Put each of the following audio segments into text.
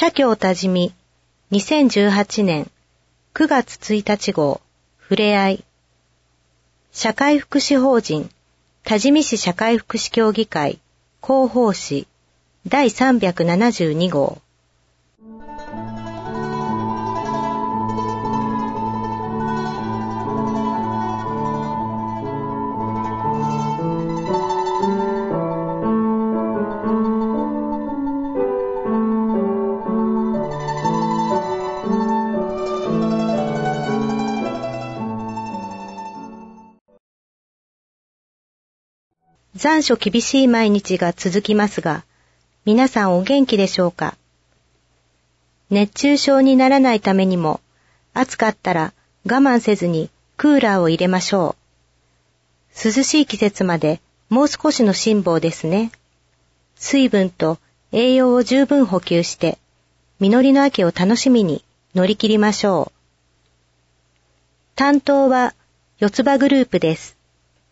社協多治見2018年9月1日号ふれあい社会福祉法人多治見市社会福祉協議会広報誌第372号残暑厳しい毎日が続きますが、皆さんお元気でしょうか？熱中症にならないためにも、暑かったら我慢せずにクーラーを入れましょう。涼しい季節までもう少しの辛抱ですね。水分と栄養を十分補給して、実りの秋を楽しみに乗り切りましょう。担当は四つ葉グループです。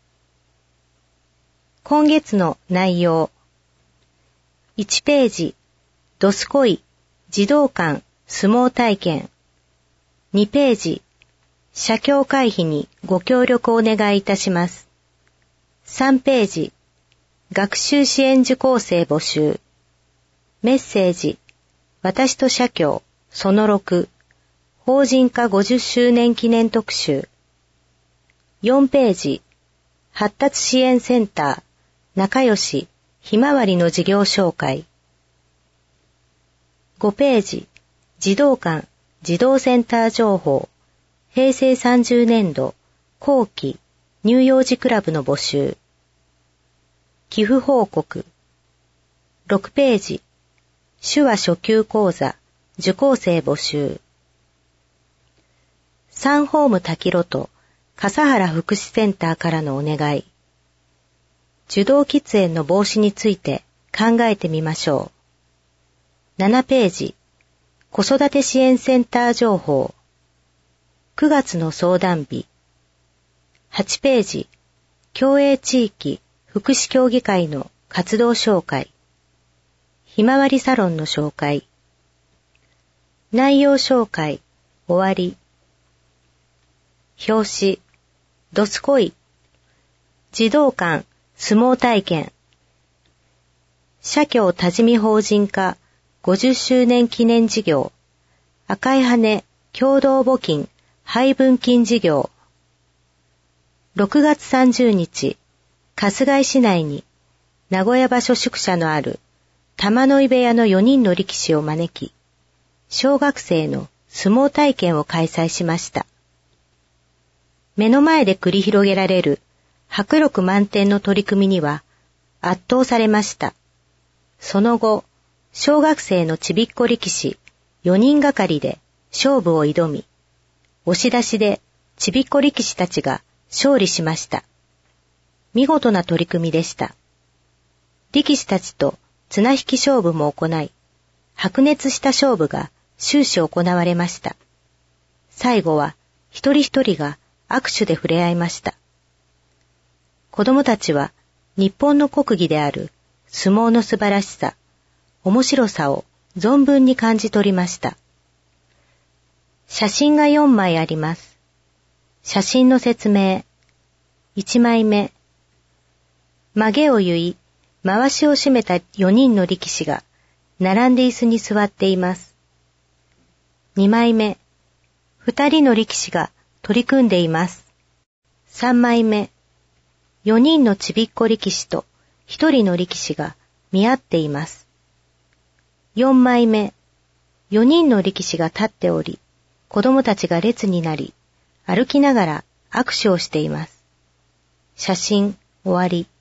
今月の内容。1ページ、どすこい、児童館、相撲体験。2ページ、社協会費にご協力をお願いいたします。3ページ、学習支援受講生募集。メッセージ、私と社協、その6、法人化50周年記念特集。4ページ、発達支援センター、仲良し、ひまわりの事業紹介。5ページ、児童館、児童センター情報、平成30年度、後期、乳幼児クラブの募集。寄付報告。6ページ、手話初級講座、受講生募集。サンホーム滝呂と笠原福祉センターからのお願い。受動喫煙の防止について考えてみましょう。7ページ、子育て支援センター情報。9月の相談日。8ページ、共営地域福祉協議会の活動紹介。ひまわりサロンの紹介。内容紹介、終わり。表紙、どすこい。児童館、相撲体験。社協多治見法人化50周年記念事業。赤い羽共同募金配分金事業。6月30日、春日井市内に名古屋場所宿舎のある玉ノ井部屋の4人の力士を招き、小学生の相撲体験を開催しました。目の前で繰り広げられる迫力満点の取り組みには圧倒されました。その後、小学生のちびっこ力士4人がかりで勝負を挑み、押し出しでちびっこ力士たちが勝利しました。見事な取り組みでした。力士たちと綱引き勝負も行い、白熱した勝負が終始行われました。最後は一人一人が握手で触れ合いました。子供たちは日本の国技である相撲の素晴らしさ、面白さを存分に感じ取りました。写真が4枚あります。写真の説明。1枚目。曲げを結い、回しを締めた4人の力士が並んで椅子に座っています。2枚目。2人の力士が取り組んでいます。3枚目。4人のちびっこ力士と1人の力士が見合っています。4枚目。4人の力士が立っており、子供たちが列になり、歩きながら握手をしています。写真終わり。